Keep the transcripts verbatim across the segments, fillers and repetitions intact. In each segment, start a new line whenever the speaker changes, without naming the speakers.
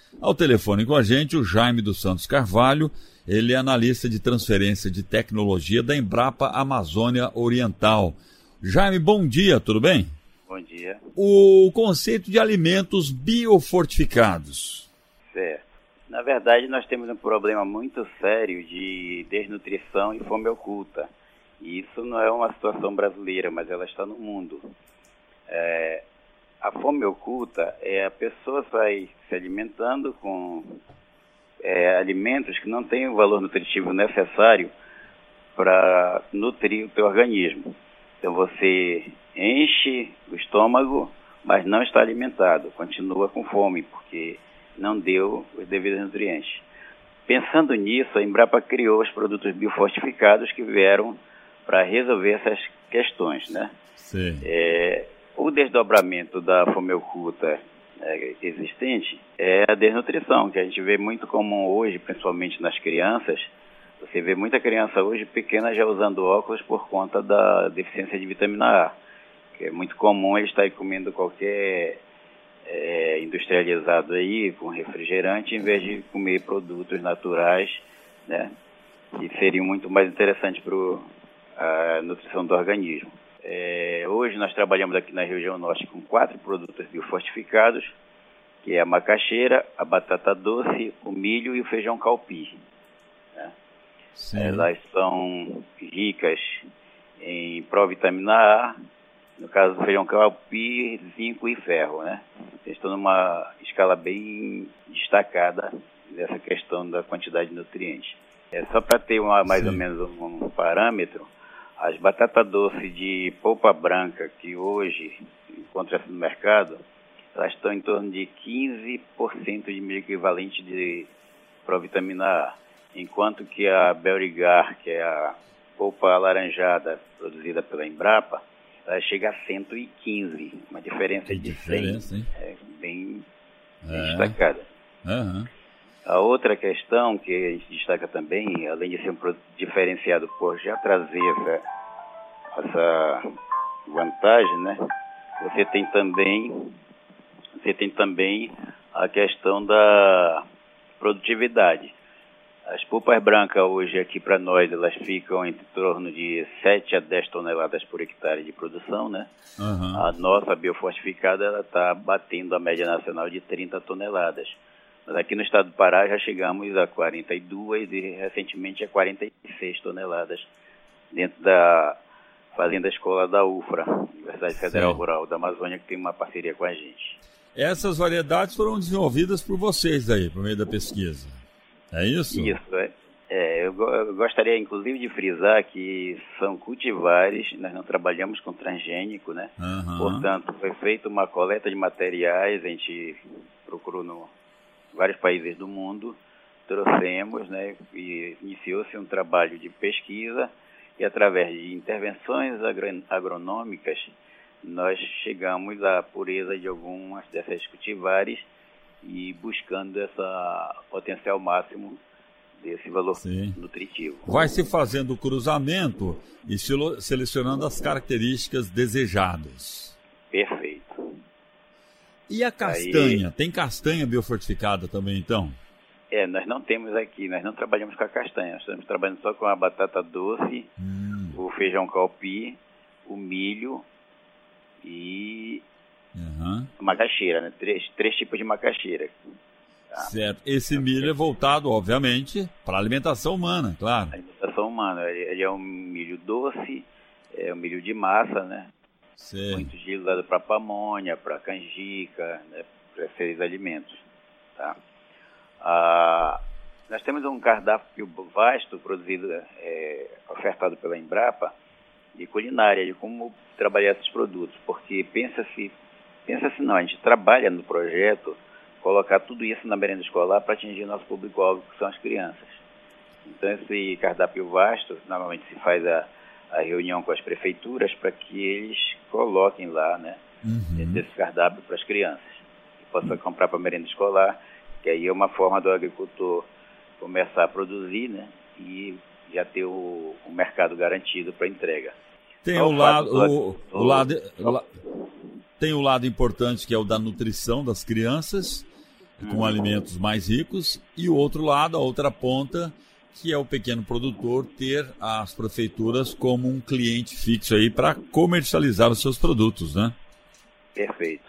Ao telefone com a gente, o Jaime dos Santos Carvalho, ele é analista de transferência de tecnologia da Embrapa Amazônia Oriental. Jaime, bom dia, tudo bem?
Bom dia.
O conceito de alimentos biofortificados.
Certo. Na verdade, nós temos um problema muito sério de desnutrição e fome oculta. E isso não é uma situação brasileira, mas ela está no mundo. É, a fome oculta é a pessoa sair se alimentando com é, alimentos que não têm o valor nutritivo necessário para nutrir o teu organismo. Então você enche o estômago, mas não está alimentado, continua com fome, porque não deu os devidos nutrientes. Pensando nisso, a Embrapa criou os produtos biofortificados que vieram para resolver essas questões, né?
Sim.
É, o desdobramento da fome oculta é, existente é a desnutrição, que a gente vê muito comum hoje, principalmente nas crianças. Você vê muita criança hoje pequena já usando óculos por conta da deficiência de vitamina A, que é muito comum eles estarem comendo qualquer é, industrializado aí, com refrigerante, em vez de comer produtos naturais, né, que seriam muito mais interessantes para a nutrição do organismo. É, hoje nós trabalhamos aqui na região norte com quatro produtos biofortificados, que é a macaxeira, a batata doce, o milho e o feijão calpi. Né? Elas são ricas em provitamina A, no caso do feijão calpi, zinco e ferro, né? Eles estão numa escala bem destacada dessa questão da quantidade de nutrientes. É, só para ter uma, mais Sim. ou menos um, um parâmetro, as batatas doces de polpa branca, que hoje encontra-se no mercado, elas estão em torno de quinze por cento de equivalente de provitamina A, enquanto que a Belrigar, que é a polpa alaranjada produzida pela Embrapa, ela chega a cento e quinze, uma diferença
que
de
diferença,
cem,
hein?
É, bem
é.
destacada.
Uhum.
A outra questão que a gente destaca também, além de ser um produto diferenciado por já trazer essa, essa vantagem, né? Você tem também, você tem também a questão da produtividade. As polpas brancas hoje aqui para nós, elas ficam em torno de sete a dez toneladas por hectare de produção, né?
Uhum.
A nossa biofortificada, ela está batendo a média nacional de trinta toneladas. Mas aqui no estado do Pará já chegamos a quarenta e duas e recentemente a quarenta e seis toneladas dentro da Fazenda Escola da U F R A, Universidade Federal Sim. Rural da Amazônia, que tem uma parceria com a gente.
Essas variedades foram desenvolvidas por vocês aí, por meio da pesquisa. É isso?
Isso, é. é eu, eu gostaria inclusive de frisar que são cultivares, nós não trabalhamos com transgênico, né?
Uhum.
Portanto, foi feita uma coleta de materiais, a gente procurou no vários países do mundo, trouxemos, né, e iniciou-se um trabalho de pesquisa e através de intervenções agro- agronômicas nós chegamos à pureza de algumas dessas cultivares e buscando esse potencial máximo desse valor Sim. nutritivo.
Vai se fazendo o cruzamento e selecionando as características desejadas.
Perfeito.
E a castanha?
Aí,
tem castanha biofortificada também, então?
É, nós não temos aqui, nós não trabalhamos com a castanha, nós estamos trabalhando só com a batata doce, hum. o feijão calpi, o milho e
uhum.
a macaxeira, né? Três, três tipos de macaxeira. Tá?
Certo. Esse milho é voltado, obviamente, para a alimentação humana, claro.
A alimentação humana. Ele é um milho doce, é um milho de massa, né?
Sim.
Muito utilizado para pamonha, para canjica, né? Para esses alimentos. Tá? Ah, nós temos um cardápio vasto produzido, é, ofertado pela Embrapa, de culinária, de como trabalhar esses produtos, porque pensa-se, pensa-se não, a gente trabalha no projeto colocar tudo isso na merenda escolar para atingir nosso público-alvo, que são as crianças. Então esse cardápio vasto, normalmente se faz a, a reunião com as prefeituras para que eles coloquem lá, né, uhum. esse cardápio para as crianças, que possa comprar para a merenda escolar, que aí é uma forma do agricultor começar a produzir, né, e já ter o, o mercado garantido para entrega.
Tem o, o lado, o, o lado, o la, tem o lado importante que é o da nutrição das crianças, com alimentos mais ricos, e o outro lado, a outra ponta, que é o pequeno produtor ter as prefeituras como um cliente fixo aí para comercializar os seus produtos, né?
Perfeito.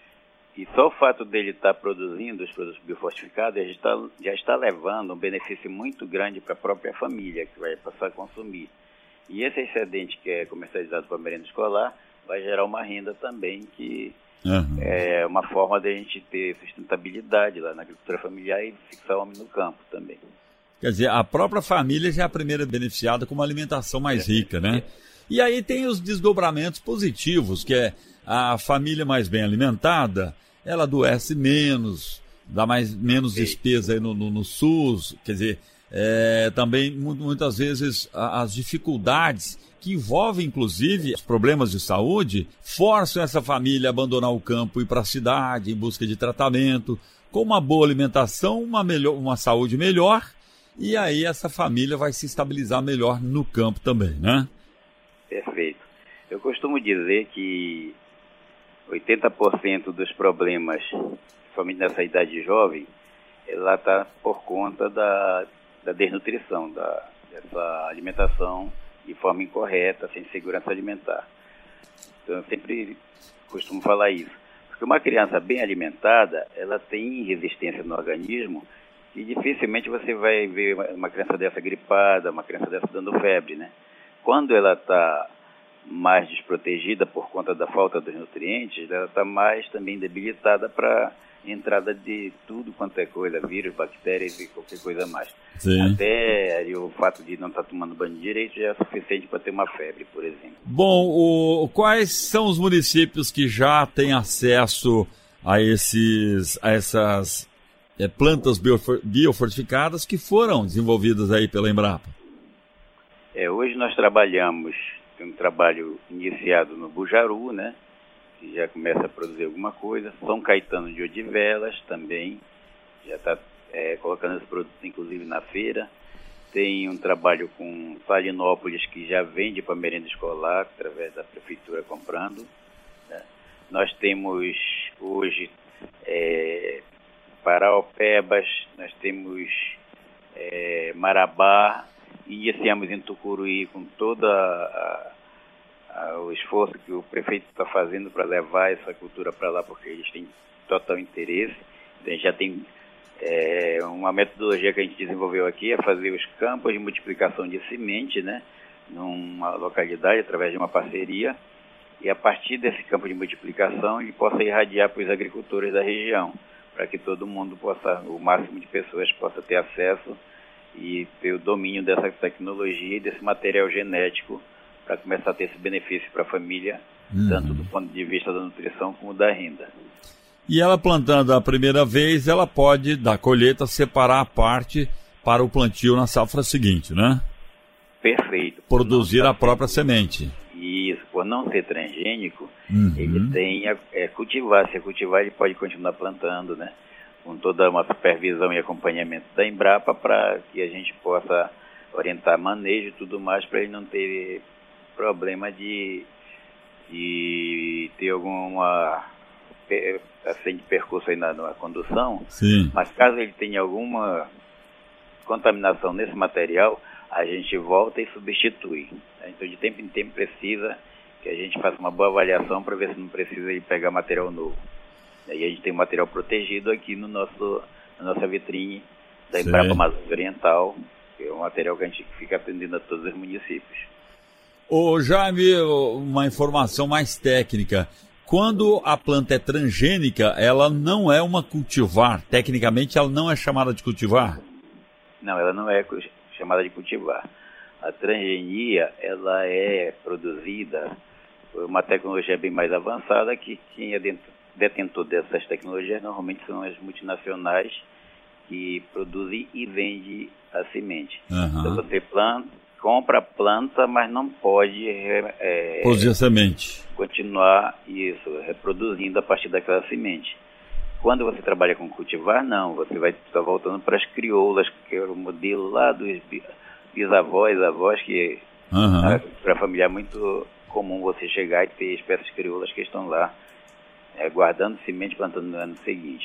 E só o fato dele estar produzindo os produtos biofortificados já está, já está levando um benefício muito grande para a própria família, que vai passar a consumir. E esse excedente que é comercializado para a merenda escolar vai gerar uma renda também, que uhum. é uma forma de a gente ter sustentabilidade lá na agricultura familiar e fixar o homem no campo também.
Quer dizer, a própria família já é a primeira beneficiada com uma alimentação mais rica, né? E aí tem os desdobramentos positivos, que é a família mais bem alimentada, ela adoece menos, dá mais, menos despesa aí no, no, no SUS, quer dizer, é, também muitas vezes as dificuldades que envolvem, inclusive, os problemas de saúde, forçam essa família a abandonar o campo e ir para a cidade em busca de tratamento, com uma boa alimentação, uma, melhor, uma saúde melhor, e aí essa família vai se estabilizar melhor no campo também, né?
Perfeito. Eu costumo dizer que oitenta por cento dos problemas, principalmente nessa idade jovem, ela está por conta da, da desnutrição, da, dessa alimentação de forma incorreta, sem segurança alimentar. Então eu sempre costumo falar isso. Porque uma criança bem alimentada, ela tem resistência no organismo e dificilmente você vai ver uma criança dessa gripada, uma criança dessa dando febre, né? Quando ela está mais desprotegida por conta da falta dos nutrientes, ela está mais também debilitada para entrada de tudo quanto é coisa, vírus, bactérias e qualquer coisa mais. Sim. Até aí, o fato de não estar tá tomando banho direito já é suficiente para ter uma febre, por exemplo.
Bom, o, quais são os municípios que já têm acesso a, esses, a essas é, plantas biofor, biofortificadas que foram desenvolvidas aí pela Embrapa?
É, hoje nós trabalhamos, tem um trabalho iniciado no Bujaru, né? Que já começa a produzir alguma coisa. São Caetano de Odivelas também, já está é, colocando esses produtos inclusive na feira. Tem um trabalho com Salinópolis, que já vende para merenda escolar, através da prefeitura comprando. Né? Nós temos hoje é, Paraopebas, nós temos é, Marabá, e iniciamos em Tucuruí com toda a o esforço que o prefeito está fazendo para levar essa cultura para lá, porque eles têm total interesse. Então, já tem é, uma metodologia que a gente desenvolveu aqui, é fazer os campos de multiplicação de semente, né, numa localidade, através de uma parceria, e a partir desse campo de multiplicação ele possa irradiar para os agricultores da região, para que todo mundo possa, o máximo de pessoas possa ter acesso e ter o domínio dessa tecnologia e desse material genético, para começar a ter esse benefício para a família, uhum. tanto do ponto de vista da nutrição como da renda.
E ela plantando a primeira vez, ela pode, da colheita, separar a parte para o plantio na safra seguinte, né?
Perfeito.
Produzir a própria semente.
Isso, por não ser transgênico, uhum. ele tem a é, cultivar. Se cultivar, ele pode continuar plantando, né? Com toda uma supervisão e acompanhamento da Embrapa, para que a gente possa orientar manejo e tudo mais, para ele não ter problema de, de ter alguma assim, de percurso aí na, na condução.
Sim.
Mas caso ele tenha alguma contaminação nesse material, a gente volta e substitui. Então de tempo em tempo precisa que a gente faça uma boa avaliação para ver se não precisa ir pegar material novo. E aí a gente tem material protegido aqui no nosso, na nossa vitrine da Embrapa Amazônia Oriental, que é um material que a gente fica atendendo a todos os municípios.
Ô Jaime, uma informação mais técnica. Quando a planta é transgênica, ela não é uma cultivar. Tecnicamente, ela não é chamada de cultivar?
Não, ela não é chamada de cultivar. A transgenia, ela é produzida por uma tecnologia bem mais avançada, que quem é detentor dessas tecnologias normalmente são as multinacionais que produzem e vendem a semente. Uhum. Então você planta, compra a planta, mas não pode é,
produzir a semente.
Continuar isso, reproduzindo a partir daquela semente. Quando você trabalha com cultivar, não, você vai estar voltando para as crioulas, que é o modelo lá dos bisavós, avós, que uhum. para a família é muito comum você chegar e ter espécies crioulas que estão lá é, guardando semente, plantando no ano seguinte.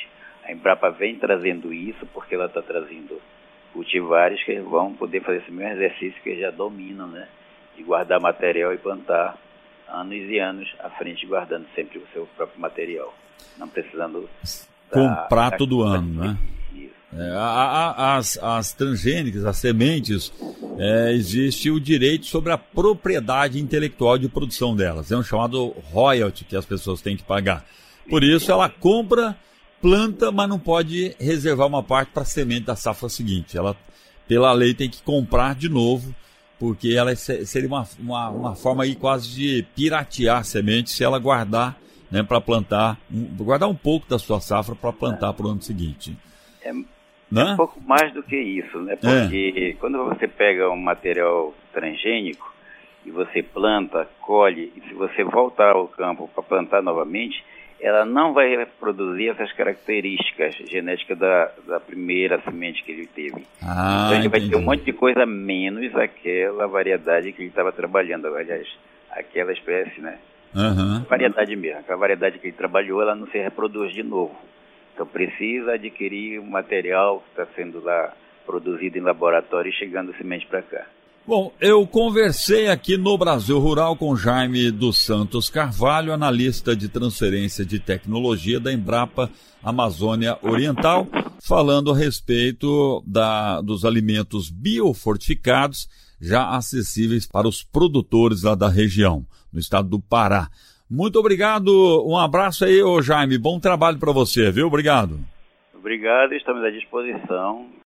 A Embrapa vem trazendo isso porque ela está trazendo cultivares que vão poder fazer esse mesmo exercício que já dominam, né? De guardar material e plantar anos e anos à frente, guardando sempre o seu próprio material, não precisando
comprar
da,
todo
da,
ano, né? É, a, a, as, as transgênicas, as sementes, é, existe o direito sobre a propriedade intelectual de produção delas. É um chamado royalty que as pessoas têm que pagar. Por isso ela compra, planta, mas não pode reservar uma parte para a semente da safra seguinte. Ela, pela lei, tem que comprar de novo, porque ela seria uma, uma, uma forma aí quase de piratear a semente se ela guardar, né, para plantar, um, guardar um pouco da sua safra para plantar para o ano seguinte.
É, é um pouco mais do que isso, né? Porque é. quando você pega um material transgênico e você planta, colhe, e se você voltar ao campo para plantar novamente, ela não vai produzir essas características genéticas da, da primeira semente que ele teve.
Ah,
então ele
entendi.
vai ter um monte de coisa menos aquela variedade que ele estava trabalhando, aliás, aquela espécie, né?
Uhum.
Variedade mesmo, aquela variedade que ele trabalhou, ela não se reproduz de novo. Então precisa adquirir um material que está sendo lá produzido em laboratório e chegando semente para cá.
Bom, eu conversei aqui no Brasil Rural com Jaime dos Santos Carvalho, analista de transferência de tecnologia da Embrapa Amazônia Oriental, falando a respeito da, dos alimentos biofortificados já acessíveis para os produtores lá da região, no estado do Pará. Muito obrigado, um abraço aí, ô Jaime, bom trabalho para você, viu? Obrigado.
Obrigado, estamos à disposição.